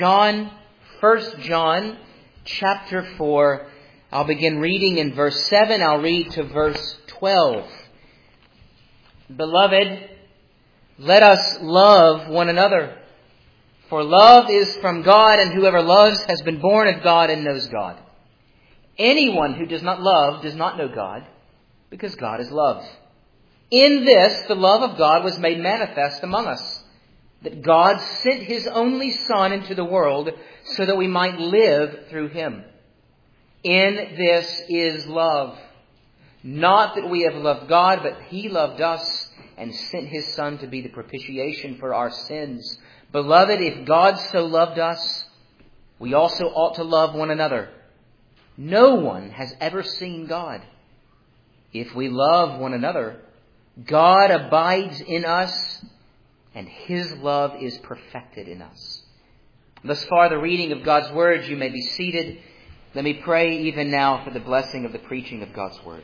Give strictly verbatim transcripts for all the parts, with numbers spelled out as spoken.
John, First John, chapter four. I'll begin reading in verse seven. I'll read to verse twelve. Beloved, let us love one another. For love is from God, and whoever loves has been born of God and knows God. Anyone who does not love does not know God, because God is love. In this, the love of God was made manifest among us, that God sent His only Son into the world so that we might live through Him. In this is love. Not that we have loved God, but He loved us and sent His Son to be the propitiation for our sins. Beloved, if God so loved us, we also ought to love one another. No one has ever seen God. If we love one another, God abides in us, and His love is perfected in us. Thus far, the reading of God's Word. You may be seated. Let me pray even now for the blessing of the preaching of God's Word.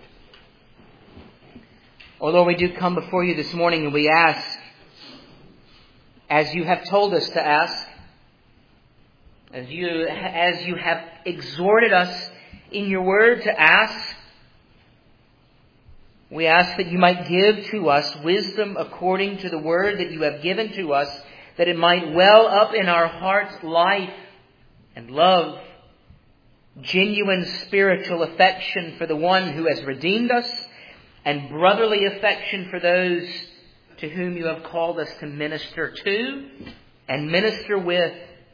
O Lord, we do come before you this morning and we ask, as you have told us to ask, as you, as you have exhorted us in your Word to ask, we ask that you might give to us wisdom according to the word that you have given to us, that it might well up in our hearts life and love, genuine spiritual affection for the one who has redeemed us, and brotherly affection for those to whom you have called us to minister to and minister with,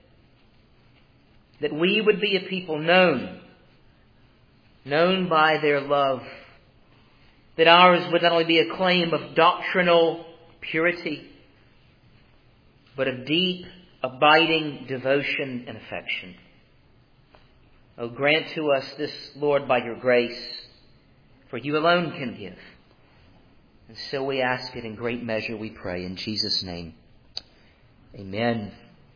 that we would be a people known, known by their love, that ours would not only be a claim of doctrinal purity, but of deep, abiding devotion and affection. Oh, grant to us this, Lord, by your grace, for you alone can give. And so we ask it in great measure, we pray, in Jesus' name. Amen.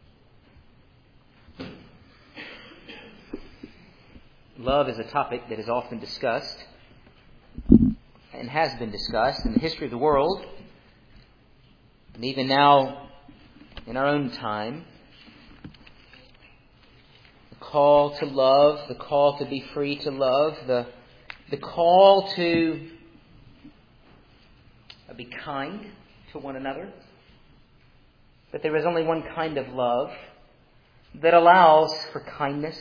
Love is a topic that is often discussed, and has been discussed in the history of the world, and even now in our own time. The call to love, the call to be free to love, the, the call to be kind to one another. But there is only one kind of love that allows for kindness,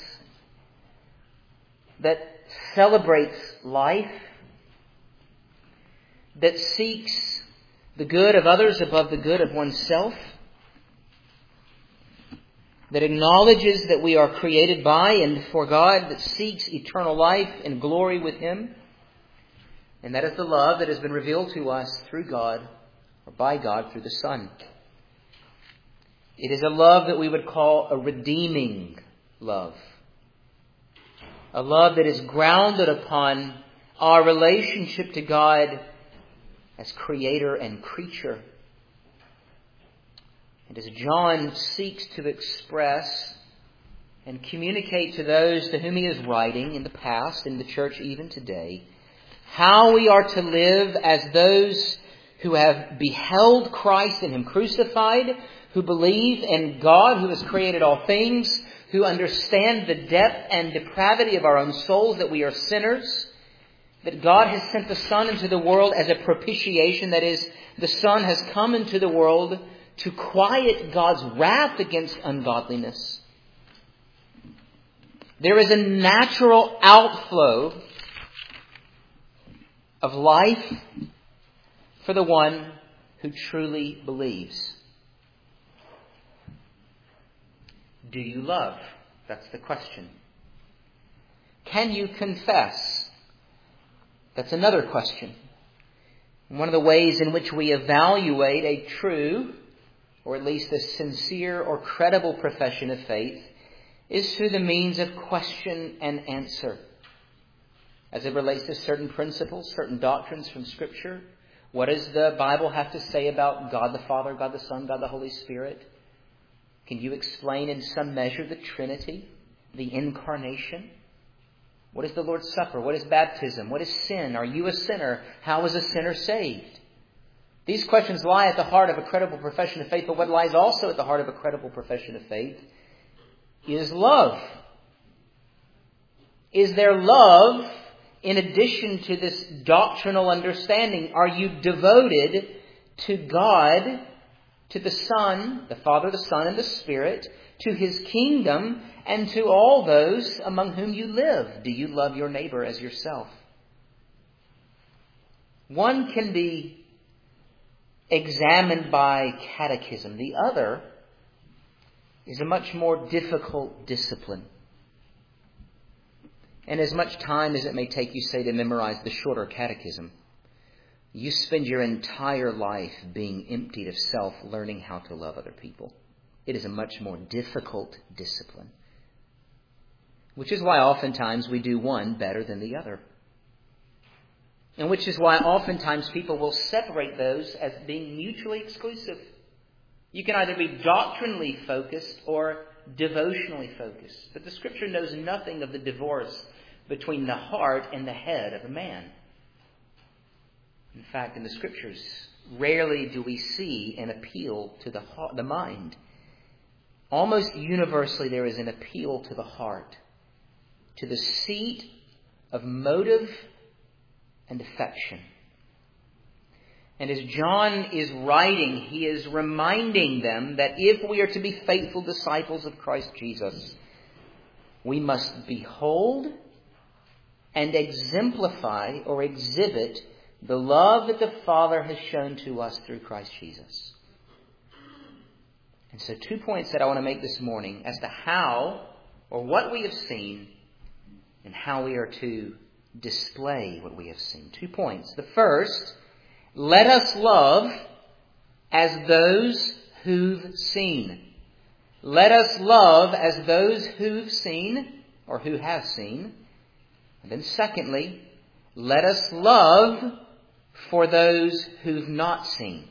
that celebrates life, that seeks the good of others above the good of oneself, that acknowledges that we are created by and for God, that seeks eternal life and glory with Him. And that is the love that has been revealed to us through God, or by God through the Son. It is a love that we would call a redeeming love. A love that is grounded upon our relationship to God as creator and creature. And as John seeks to express and communicate to those to whom he is writing in the past, in the church even today, how we are to live as those who have beheld Christ and Him crucified, who believe in God who has created all things, who understand the depth and depravity of our own souls, that we are sinners, that God has sent the Son into the world as a propitiation. That is, the Son has come into the world to quiet God's wrath against ungodliness. There is a natural outflow of life for the one who truly believes. Do you love? That's the question. Can you confess? That's another question. One of the ways in which we evaluate a true, or at least a sincere or credible profession of faith, is through the means of question and answer. As it relates to certain principles, certain doctrines from Scripture. What does the Bible have to say about God the Father, God the Son, God the Holy Spirit? Can you explain in some measure the Trinity, the Incarnation? What is the Lord's Supper? What is baptism? What is sin? Are you a sinner? How is a sinner saved? These questions lie at the heart of a credible profession of faith, but what lies also at the heart of a credible profession of faith is love. Is there love in addition to this doctrinal understanding? Are you devoted to God, to the Son, the Father, the Son, and the Spirit, to His kingdom, and to all those among whom you live? Do you love your neighbor as yourself? One can be examined by catechism. The other is a much more difficult discipline. And as much time as it may take you, say, to memorize the shorter catechism, you spend your entire life being emptied of self, learning how to love other people. It is a much more difficult discipline. Which is why oftentimes we do one better than the other. And which is why oftentimes people will separate those as being mutually exclusive. You can either be doctrinally focused or devotionally focused. But the Scripture knows nothing of the divorce between the heart and the head of a man. In fact, in the Scriptures, rarely do we see an appeal to the heart, the mind. Almost universally, there is an appeal to the heart, to the seat of motive and affection. And as John is writing, he is reminding them that if we are to be faithful disciples of Christ Jesus, we must behold and exemplify or exhibit the love that the Father has shown to us through Christ Jesus. And so two points that I want to make this morning as to how or what we have seen and how we are to display what we have seen. Two points. The first, let us love as those who've seen. Let us love as those who've seen or who have seen. And then secondly, let us love for those who've not seen.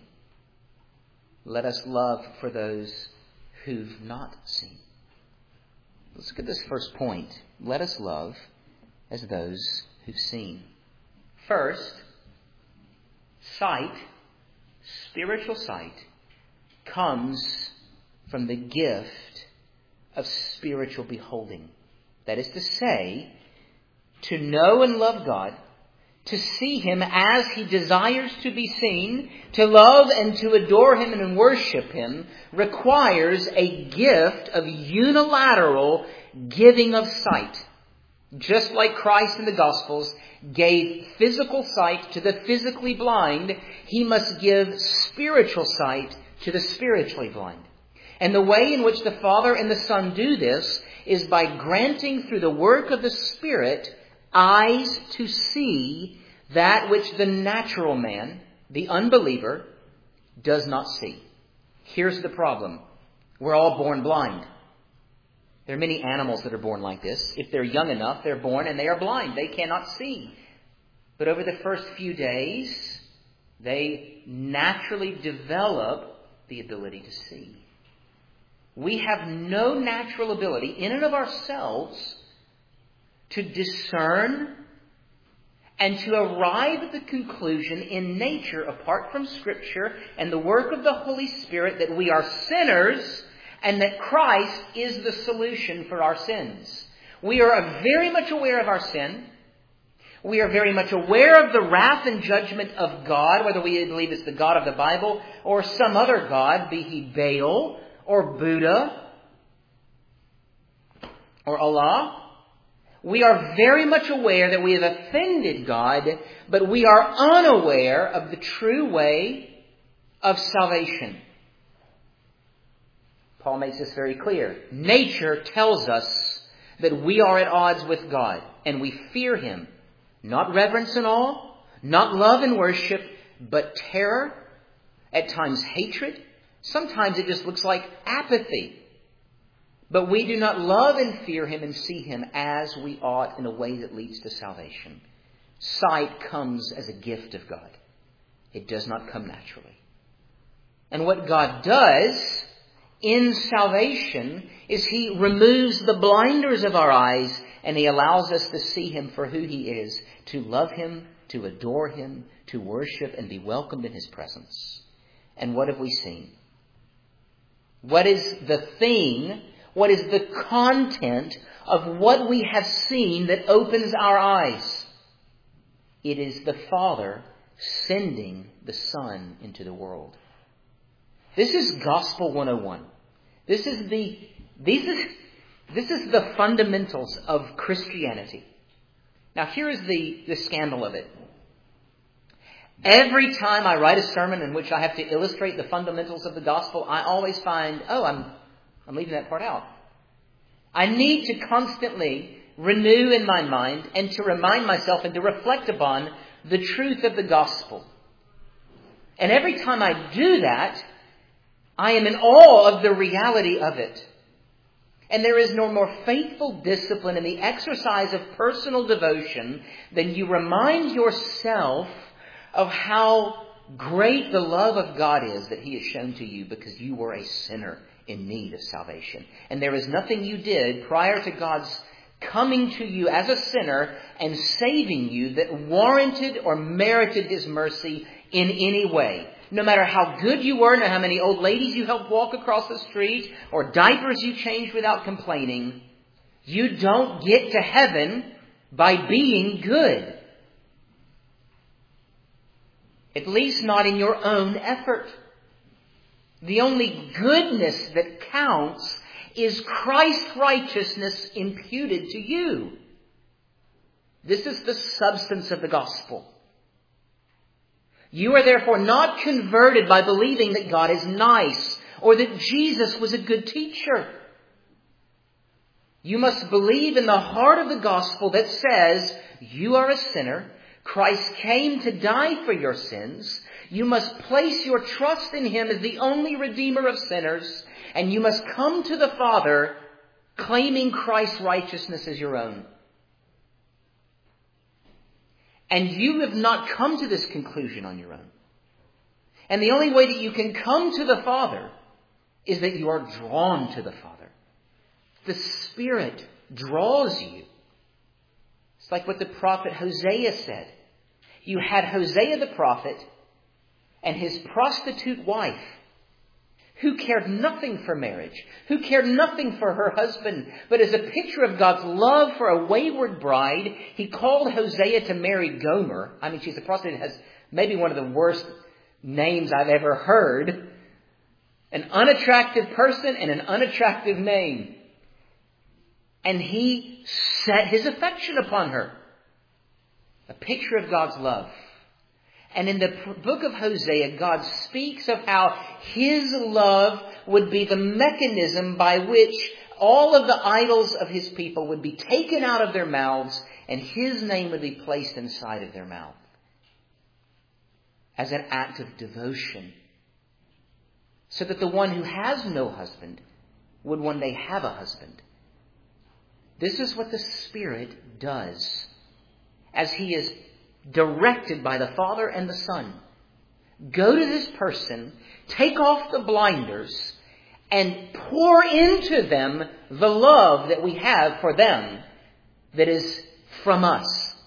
Let us love for those who've not seen. Let's look at this first point. Let us love as those who've seen. First, sight, spiritual sight, comes from the gift of spiritual beholding. That is to say, to know and love God, to see Him as He desires to be seen, to love and to adore Him and worship Him, requires a gift of unilateral giving of sight. Just like Christ in the Gospels gave physical sight to the physically blind, He must give spiritual sight to the spiritually blind. And the way in which the Father and the Son do this is by granting through the work of the Spirit eyes to see that which the natural man, the unbeliever, does not see. Here's the problem. We're all born blind. There are many animals that are born like this. If they're young enough, they're born and they are blind. They cannot see. But over the first few days, they naturally develop the ability to see. We have no natural ability in and of ourselves to discern and to arrive at the conclusion in nature, apart from Scripture and the work of the Holy Spirit, that we are sinners and that Christ is the solution for our sins. We are very much aware of our sin. We are very much aware of the wrath and judgment of God, whether we believe it's the God of the Bible or some other God, be he Baal or Buddha or Allah. We are very much aware that we have offended God, but we are unaware of the true way of salvation. Paul makes this very clear. Nature tells us that we are at odds with God, and we fear Him. Not reverence and awe, not love and worship, but terror, at times hatred. Sometimes it just looks like apathy. But we do not love and fear Him and see Him as we ought in a way that leads to salvation. Sight comes as a gift of God. It does not come naturally. And what God does in salvation is He removes the blinders of our eyes and He allows us to see Him for who He is, to love Him, to adore Him, to worship and be welcomed in His presence. And what have we seen? What is the thing What is the content of what we have seen that opens our eyes? It is the Father sending the Son into the world. This is Gospel one oh one. This is the, these is, this is the fundamentals of Christianity. Now here is the, the scandal of it. Every time I write a sermon in which I have to illustrate the fundamentals of the gospel, I always find, oh, I'm, I'm leaving that part out. I need to constantly renew in my mind and to remind myself and to reflect upon the truth of the gospel. And every time I do that, I am in awe of the reality of it. And there is no more faithful discipline in the exercise of personal devotion than you remind yourself of how great the love of God is that He has shown to you because you were a sinner in need of salvation. And there is nothing you did prior to God's coming to you as a sinner and saving you that warranted or merited His mercy in any way. No matter how good you were, no matter how many old ladies you helped walk across the street, or diapers you changed without complaining, you don't get to heaven by being good. At least not in your own effort. The only goodness that counts is Christ's righteousness imputed to you. This is the substance of the gospel. You are therefore not converted by believing that God is nice or that Jesus was a good teacher. You must believe in the heart of the gospel that says you are a sinner. Christ came to die for your sins. You must place your trust in Him as the only Redeemer of sinners. And you must come to the Father claiming Christ's righteousness as your own. And you have not come to this conclusion on your own. And the only way that you can come to the Father is that you are drawn to the Father. The Spirit draws you. It's like what the prophet Hosea said. You had Hosea the prophet and his prostitute wife, who cared nothing for marriage, who cared nothing for her husband, but as a picture of God's love for a wayward bride, He called Hosea to marry Gomer. I mean, she's a prostitute, has maybe one of the worst names I've ever heard. An unattractive person and an unattractive name. And he set his affection upon her. A picture of God's love. And in the book of Hosea, God speaks of how His love would be the mechanism by which all of the idols of His people would be taken out of their mouths and His name would be placed inside of their mouth. As an act of devotion. So that the one who has no husband would one day have a husband. This is what the Spirit does as He is directed by the Father and the Son. Go to this person, take off the blinders, and pour into them the love that we have for them that is from us.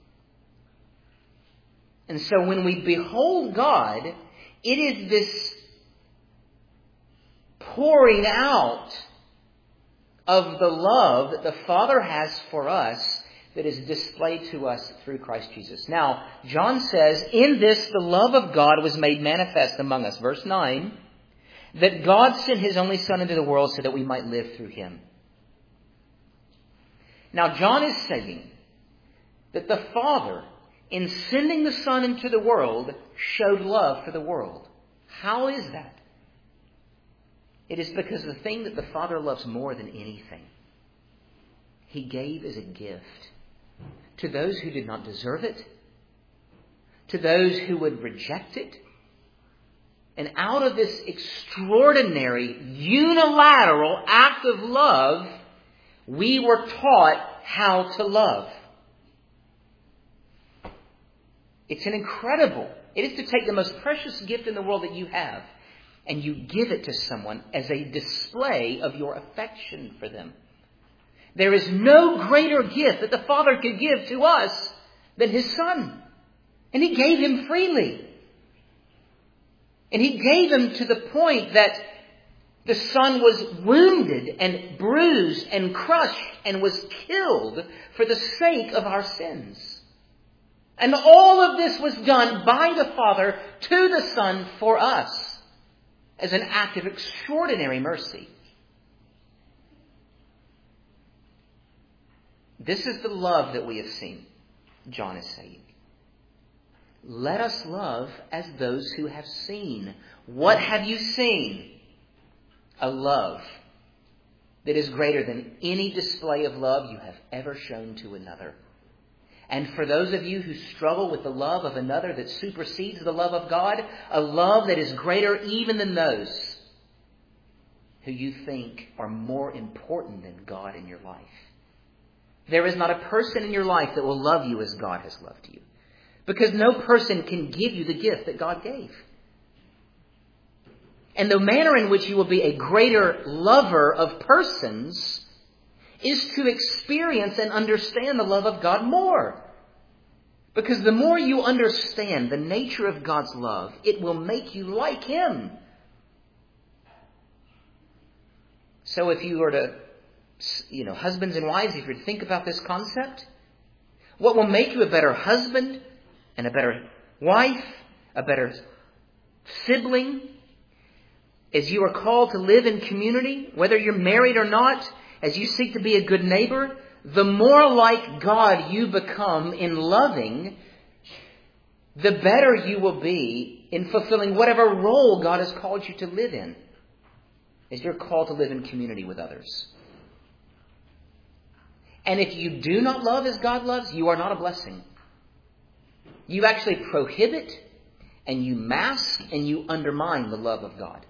And so when we behold God, it is this pouring out of the love that the Father has for us that is displayed to us through Christ Jesus. Now, John says, in this the love of God was made manifest among us. Verse nine, that God sent His only Son into the world so that we might live through Him. Now, John is saying that the Father, in sending the Son into the world, showed love for the world. How is that? It is because the thing that the Father loves more than anything, He gave as a gift to those who did not deserve it, to those who would reject it. And out of this extraordinary, unilateral act of love, we were taught how to love. It's an incredible. It is to take the most precious gift in the world that you have, and you give it to someone as a display of your affection for them. There is no greater gift that the Father could give to us than His Son. And He gave Him freely. And He gave Him to the point that The Son was wounded and bruised and crushed and was killed for the sake of our sins. And all of this was done by the Father to the Son for us as an act of extraordinary mercy. This is the love that we have seen, John is saying. Let us love as those who have seen. What have you seen? A love that is greater than any display of love you have ever shown to another. And for those of you who struggle with the love of another that supersedes the love of God, a love that is greater even than those who you think are more important than God in your life. There is not a person in your life that will love you as God has loved you. Because no person can give you the gift that God gave. And the manner in which you will be a greater lover of persons is to experience and understand the love of God more. Because the more you understand the nature of God's love, it will make you like Him. So if you were to, you know, husbands and wives, if you were to think about this concept, what will make you a better husband and a better wife, a better sibling, as you are called to live in community, whether you're married or not, as you seek to be a good neighbor, the more like God you become in loving, the better you will be in fulfilling whatever role God has called you to live in, as you're called to live in community with others. And if you do not love as God loves, you are not a blessing. You actually prohibit and you mask and you undermine the love of God.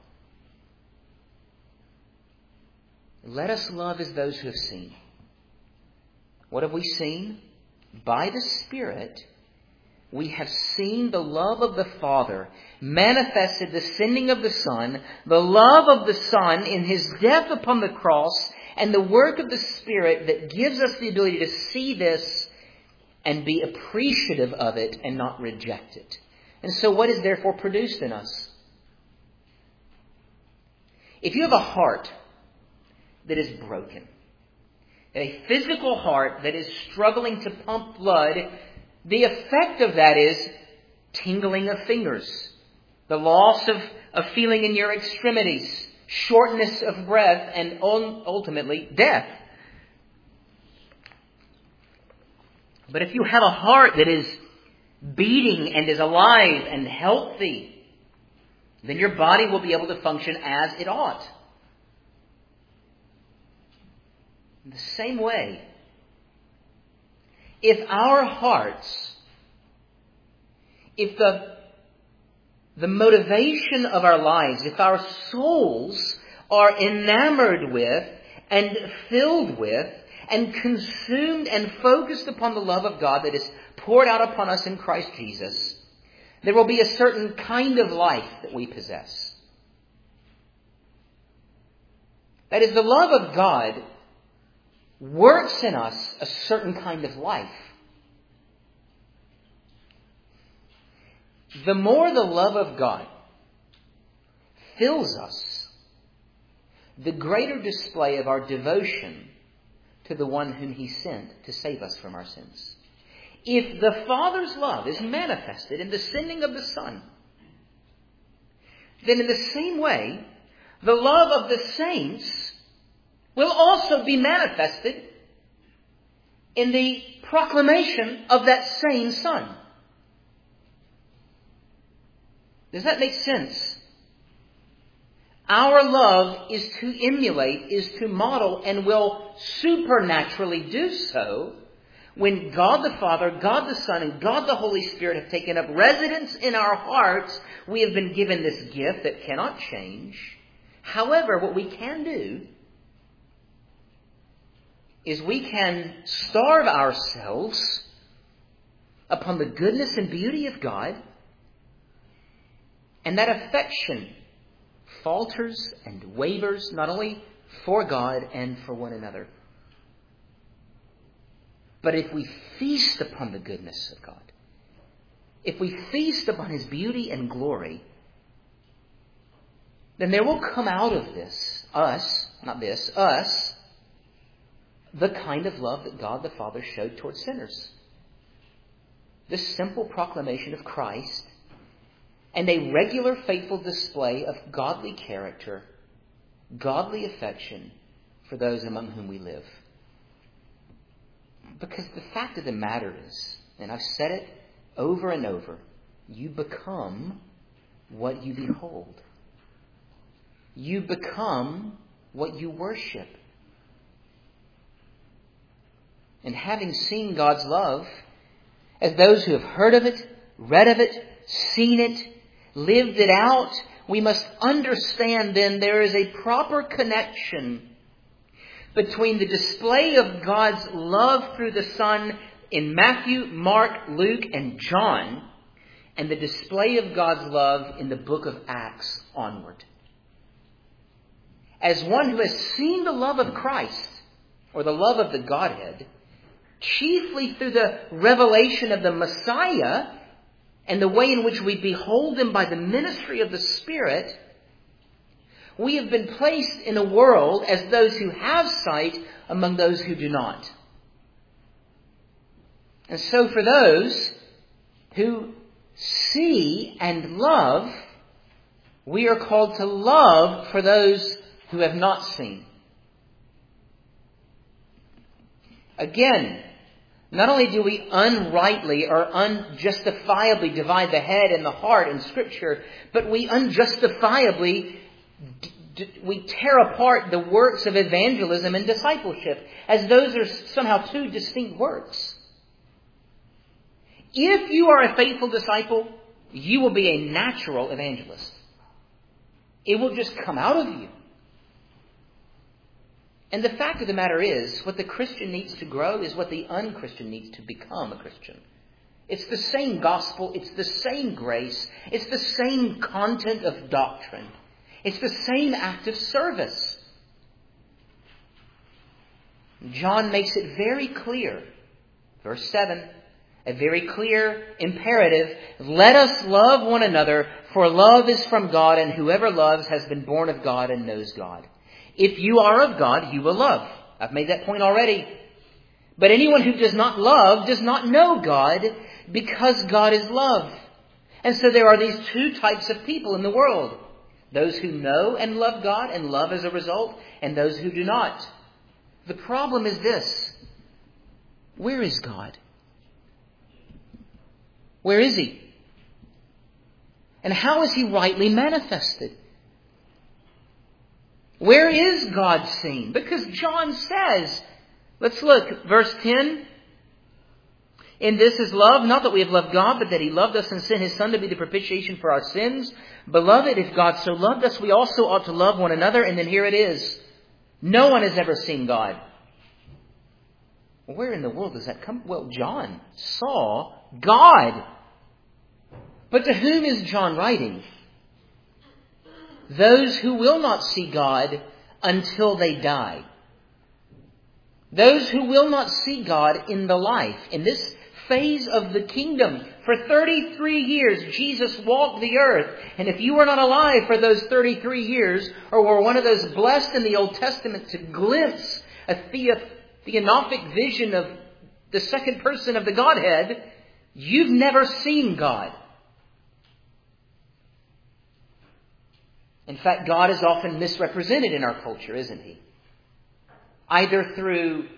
Let us love as those who have seen. What have we seen? By the Spirit, we have seen the love of the Father manifested, the sending of the Son, the love of the Son in His death upon the cross, and the work of the Spirit that gives us the ability to see this and be appreciative of it and not reject it. And so what is therefore produced in us? If you have a heart that is broken, a physical heart that is struggling to pump blood, the effect of that is tingling of fingers, the loss of, of feeling in your extremities, shortness of breath, and ultimately death. But if you have a heart that is beating and is alive and healthy, then your body will be able to function as it ought. In the same way, if our hearts, if the, the motivation of our lives, if our souls are enamored with and filled with and consumed and focused upon the love of God that is poured out upon us in Christ Jesus, there will be a certain kind of life that we possess. That is, the love of God works in us a certain kind of life. The more the love of God fills us, the greater display of our devotion to the one whom He sent to save us from our sins. If the Father's love is manifested in the sending of the Son, then in the same way, the love of the saints will also be manifested in the proclamation of that same Son. Does that make sense? Our love is to emulate, is to model, and will supernaturally do so when God the Father, God the Son, and God the Holy Spirit have taken up residence in our hearts. We have been given this gift that cannot change. However, what we can do is we can starve ourselves upon the goodness and beauty of God, and that affection falters and wavers not only for God and for one another. But if we feast upon the goodness of God, if we feast upon His beauty and glory, then there will come out of this, us, not this, us, the kind of love that God the Father showed towards sinners. This simple proclamation of Christ and a regular faithful display of godly character, godly affection for those among whom we live. Because the fact of the matter is, and I've said it over and over, you become what you behold. You become what you worship. And having seen God's love, as those who have heard of it, read of it, seen it, lived it out, we must understand then there is a proper connection between the display of God's love through the Son in Matthew, Mark, Luke, and John, and the display of God's love in the book of Acts onward. As one who has seen the love of Christ, or the love of the Godhead, chiefly through the revelation of the Messiah and the way in which we behold Him by the ministry of the Spirit, we have been placed in a world as those who have sight among those who do not. And so for those who see and love, we are called to love for those who have not seen. Again, not only do we unrightly or unjustifiably divide the head and the heart in Scripture, but we unjustifiably d- d- we tear apart the works of evangelism and discipleship as those are somehow two distinct works. If you are a faithful disciple, you will be a natural evangelist. It will just come out of you. And the fact of the matter is, what the Christian needs to grow is what the unchristian needs to become a Christian. It's the same gospel. It's the same grace. It's the same content of doctrine. It's the same act of service. John makes it very clear. Verse seven, a very clear imperative. Let us love one another, for love is from God, and whoever loves has been born of God and knows God. If you are of God, you will love. I've made that point already. But anyone who does not love does not know God, because God is love. And so there are these two types of people in the world. Those who know and love God and love as a result, and those who do not. The problem is this. Where is God? Where is He? And how is He rightly manifested? Where is God seen? Because John says, let's look, verse ten. In this is love, not that we have loved God, but that He loved us and sent His Son to be the propitiation for our sins. Beloved, if God so loved us, we also ought to love one another. And then here it is. No one has ever seen God. Well, where in the world does that come? Well, John saw God. But to whom is John writing? Those who will not see God until they die. Those who will not see God in the life, in this phase of the kingdom. For thirty-three years, Jesus walked the earth. And if you were not alive for those thirty-three years, or were one of those blessed in the Old Testament to glimpse a theo- theophanic vision of the second person of the Godhead, you've never seen God. In fact, God is often misrepresented in our culture, isn't He? Either through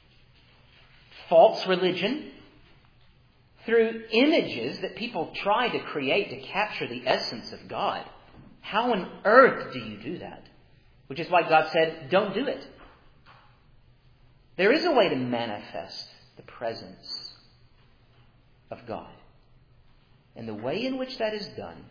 false religion, through images that people try to create to capture the essence of God. How on earth do you do that? Which is why God said, don't do it. There is a way to manifest the presence of God. And the way in which that is done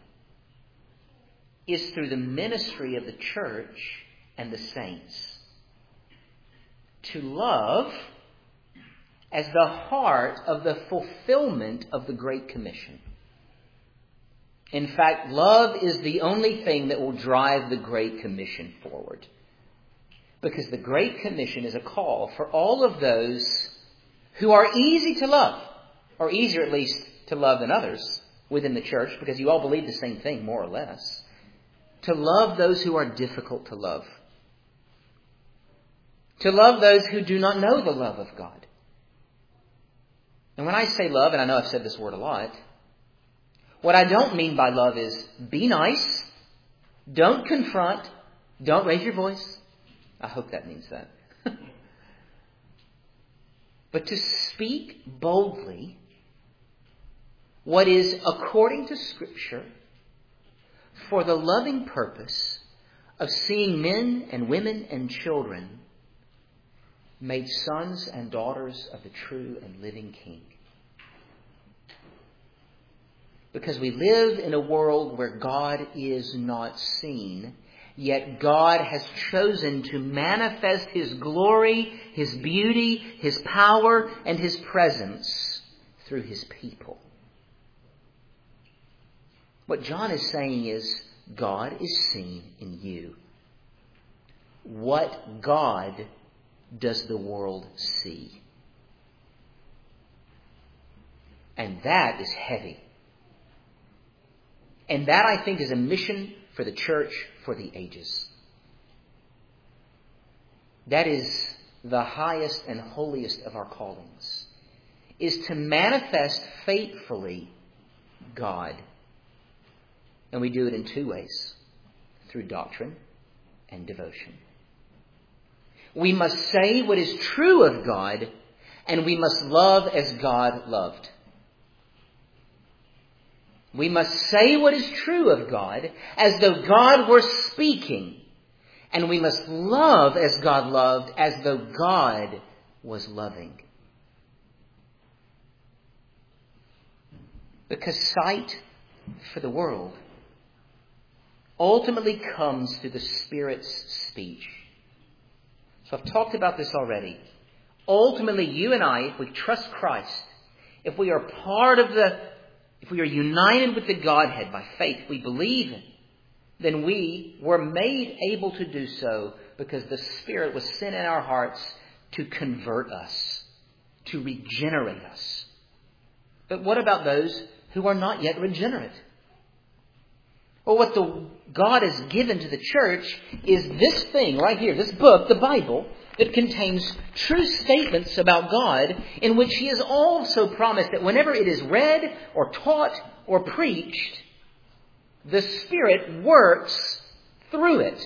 is through the ministry of the church and the saints. To love as the heart of the fulfillment of the Great Commission. In fact, love is the only thing that will drive the Great Commission forward. Because the Great Commission is a call for all of those who are easy to love, or easier at least to love than others within the church, because you all believe the same thing, more or less. to love those who are difficult to love. To love those who do not know the love of God. And when I say love, and I know I've said this word a lot, what I don't mean by love is be nice, don't confront, don't raise your voice. I hope that means that. But to speak boldly what is according to Scripture for the loving purpose of seeing men and women and children made sons and daughters of the true and living King. Because we live in a world where God is not seen, yet God has chosen to manifest His glory, His beauty, His power, and His presence through His people. What John is saying is, God is seen in you. What God does the world see? And that is heavy. And that, I think, is a mission for the church for the ages. That is the highest and holiest of our callings, is to manifest faithfully God. And we do it in two ways, through doctrine and devotion. We must say what is true of God, and we must love as God loved. We must say what is true of God as though God were speaking, and we must love as God loved, as though God was loving. Because sight for the world ultimately comes through the Spirit's speech. So I've talked about this already. Ultimately, you and I, if we trust Christ, if we are part of the, if we are united with the Godhead by faith, we believe in, then we were made able to do so because the Spirit was sent in our hearts to convert us, to regenerate us. But what about those who are not yet regenerate? Well, what the God has given to the church is this thing right here, this book, the Bible, that contains true statements about God, in which He has also promised that whenever it is read or taught or preached, the Spirit works through it.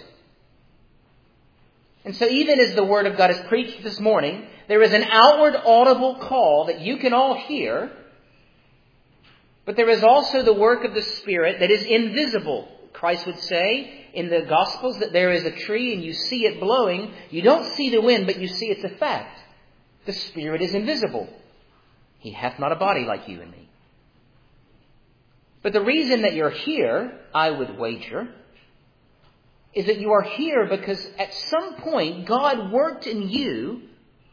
And so even as the Word of God is preached this morning, there is an outward audible call that you can all hear. But there is also the work of the Spirit that is invisible. Christ would say in the Gospels that there is a tree and you see it blowing. You don't see the wind, but you see its effect. The Spirit is invisible. He hath not a body like you and me. But the reason that you're here, I would wager, is that you are here because at some point God worked in you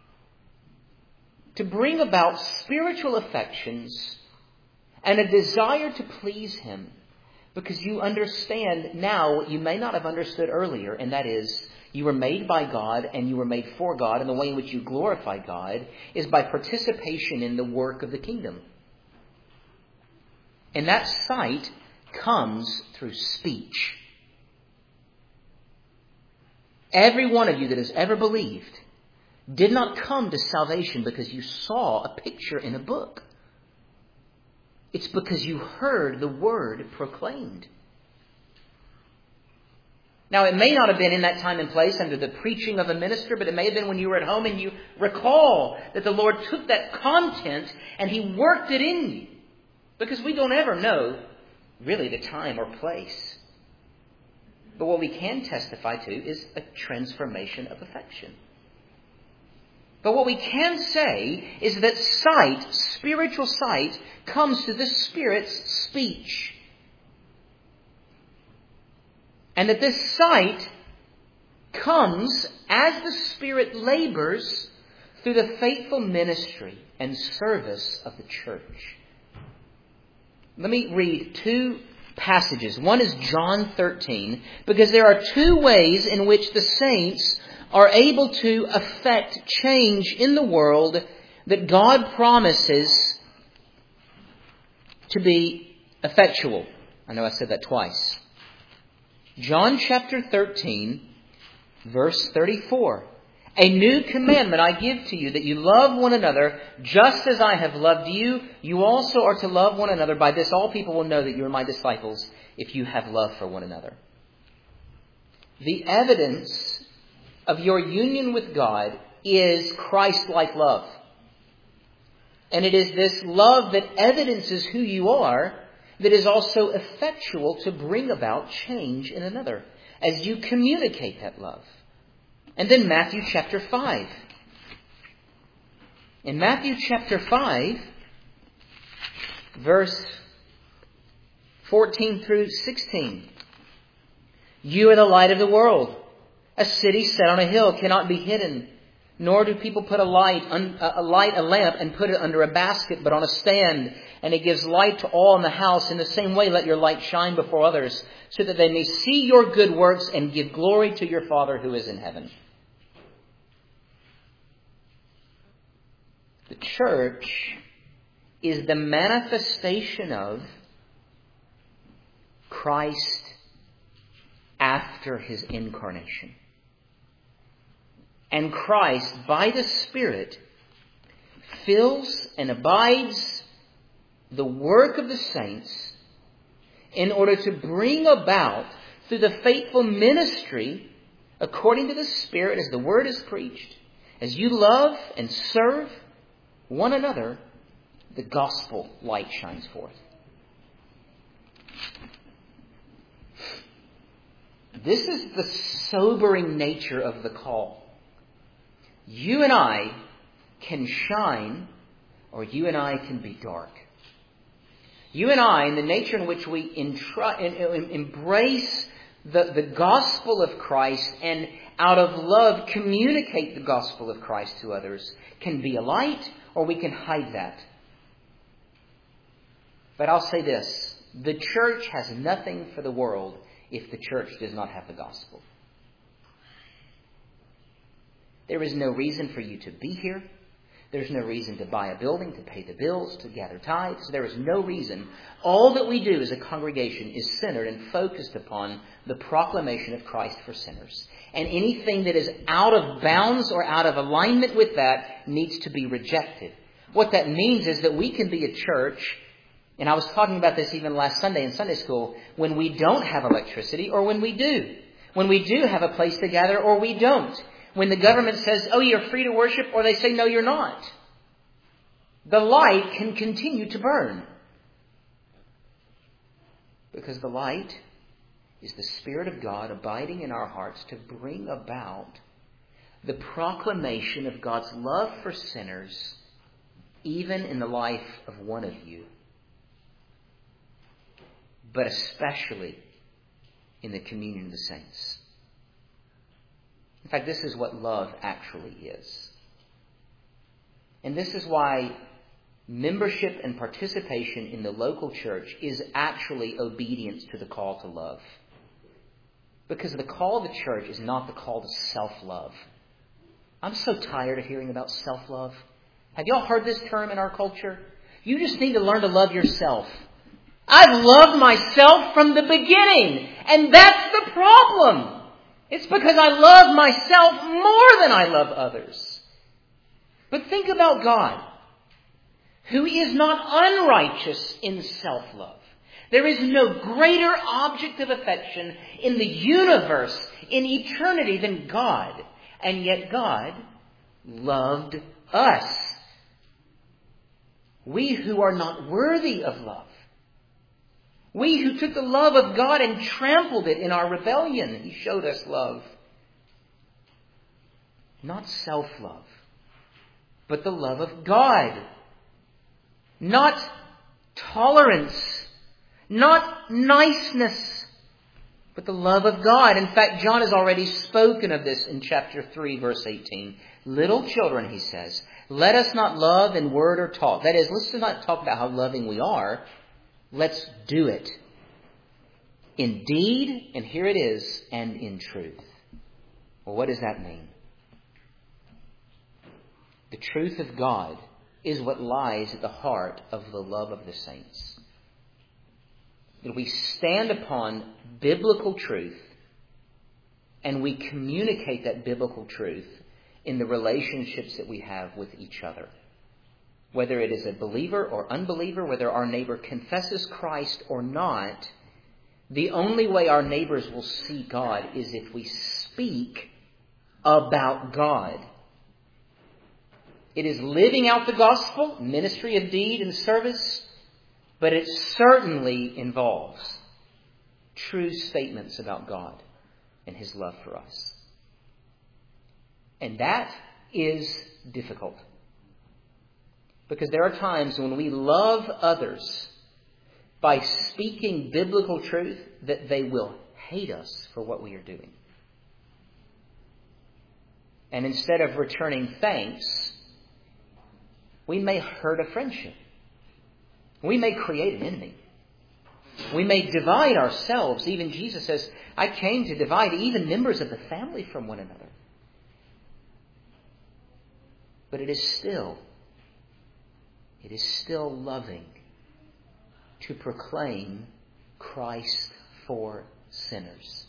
to bring about spiritual affections and a desire to please Him, because you understand now what you may not have understood earlier, and that is you were made by God and you were made for God, and the way in which you glorify God is by participation in the work of the kingdom. And that sight comes through speech. Every one of you that has ever believed did not come to salvation because you saw a picture in a book. It's because you heard the word proclaimed. Now, it may not have been in that time and place under the preaching of a minister, but it may have been when you were at home and you recall that the Lord took that content and He worked it in you. Because we don't ever know really the time or place. But what we can testify to is a transformation of affection. But what we can say is that sight, spiritual sight, comes to the Spirit's speech. And that this sight comes as the Spirit labors through the faithful ministry and service of the church. Let me read two passages. One is John thirteen, because there are two ways in which the saints are able to affect change in the world that God promises to be effectual. I know I said that twice. John chapter thirteen, verse thirty-four. A new commandment I give to you, that you love one another just as I have loved you. You also are to love one another. By this all people will know that you are my disciples, if you have love for one another. The evidence of your union with God is Christ-like love. And it is this love that evidences who you are that is also effectual to bring about change in another as you communicate that love. And then Matthew chapter five. In Matthew chapter five, verse fourteen through sixteen. You are the light of the world. A city set on a hill cannot be hidden. Nor do people put a light, a light, a lamp, and put it under a basket, but on a stand, and it gives light to all in the house. In the same way, let your light shine before others, so that they may see your good works and give glory to your Father who is in heaven. The church is the manifestation of Christ after his incarnation. And Christ, by the Spirit, fills and abides the work of the saints in order to bring about, through the faithful ministry, according to the Spirit, as the Word is preached, as you love and serve one another, the gospel light shines forth. This is the sobering nature of the call. You and I can shine, or you and I can be dark. You and I, in the nature in which we intru- embrace the, the gospel of Christ and out of love communicate the gospel of Christ to others, can be a light, or we can hide that. But I'll say this. The church has nothing for the world if the church does not have the gospel. There is no reason for you to be here. There's no reason to buy a building, to pay the bills, to gather tithes. There is no reason. All that we do as a congregation is centered and focused upon the proclamation of Christ for sinners. And anything that is out of bounds or out of alignment with that needs to be rejected. What that means is that we can be a church, and I was talking about this even last Sunday in Sunday school, when we don't have electricity or when we do. When we do have a place to gather or we don't. When the government says, oh, you're free to worship, or they say, no, you're not. The light can continue to burn. Because the light is the Spirit of God abiding in our hearts to bring about the proclamation of God's love for sinners, even in the life of one of you, but especially in the communion of the saints. In fact, this is what love actually is. And this is why membership and participation in the local church is actually obedience to the call to love. Because the call of the church is not the call to self-love. I'm so tired of hearing about self-love. Have y'all heard this term in our culture? You just need to learn to love yourself. I've loved myself from the beginning, and that's the problem. It's because I love myself more than I love others. But think about God, who is not unrighteous in self-love. There is no greater object of affection in the universe, in eternity, than God. And yet God loved us. We who are not worthy of love. We who took the love of God and trampled it in our rebellion. He showed us love. Not self-love, but the love of God. Not tolerance, not niceness, but the love of God. In fact, John has already spoken of this in chapter three, verse eighteen. Little children, he says, let us not love in word or talk. That is, let's not talk about how loving we are. Let's do it. In deed, and here it is, and in truth. Well, what does that mean? The truth of God is what lies at the heart of the love of the saints. That we stand upon biblical truth And we communicate that biblical truth in the relationships that we have with each other. Whether it is a believer or unbeliever, whether our neighbor confesses Christ or not, the only way our neighbors will see God is if we speak about God. It is living out the gospel, ministry of deed and service, but it certainly involves true statements about God and His love for us. And that is difficult. Because there are times when we love others by speaking biblical truth that they will hate us for what we are doing. And instead of returning thanks, we may hurt a friendship. We may create an enemy. We may divide ourselves. Even Jesus says, I came to divide even members of the family from one another. But it is still, it is still loving to proclaim Christ for sinners.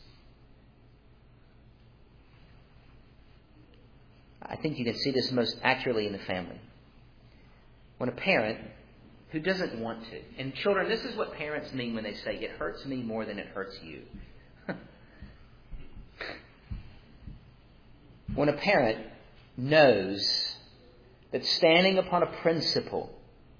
I think you can see this most accurately in the family. When a parent who doesn't want to, and children, this is what parents mean when they say, it hurts me more than it hurts you. When a parent knows that standing upon a principle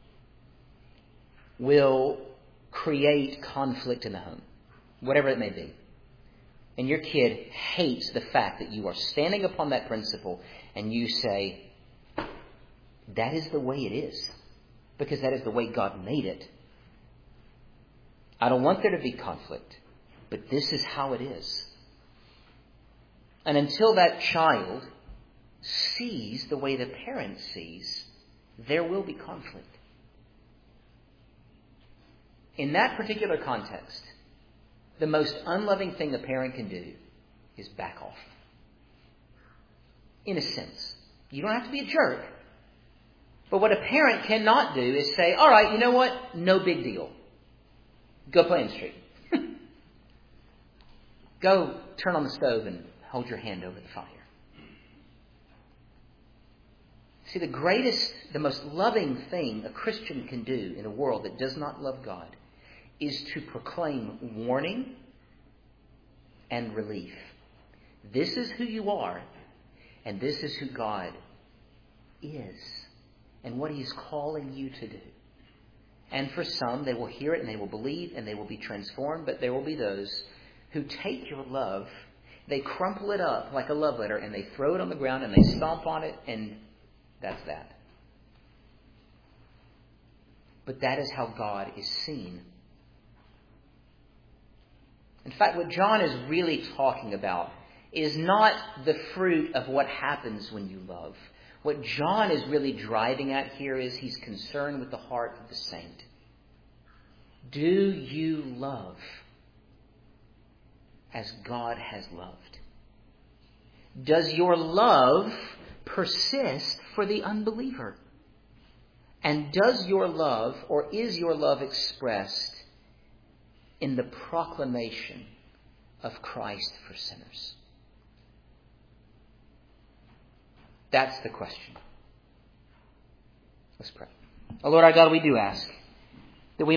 will create conflict in the home, whatever it may be, and your kid hates the fact that you are standing upon that principle and you say, that is the way it is, because that is the way God made it. I don't want there to be conflict, but this is how it is. And until that child sees the way the parent sees, there will be conflict. In that particular context, the most unloving thing a parent can do is back off. In a sense. You don't have to be a jerk. But what a parent cannot do is say, all right, you know what? No big deal. Go play in the street. Go turn on the stove and hold your hand over the fire. See, the greatest, the most loving thing a Christian can do in a world that does not love God is to proclaim warning and relief. This is who you are, and this is who God is, and what He is calling you to do. And for some, they will hear it and they will believe and they will be transformed, but there will be those who take your love, they crumple it up like a love letter, and they throw it on the ground and they stomp on it, and that's that. But that is how God is seen. In fact, what John is really talking about is not the fruit of what happens when you love. What John is really driving at here is he's concerned with the heart of the saint. Do you love as God has loved? Does your love persist for the unbeliever? And does your love, or is your love expressed in the proclamation of Christ for sinners? That's the question. Let's pray. Oh Lord our God, we do ask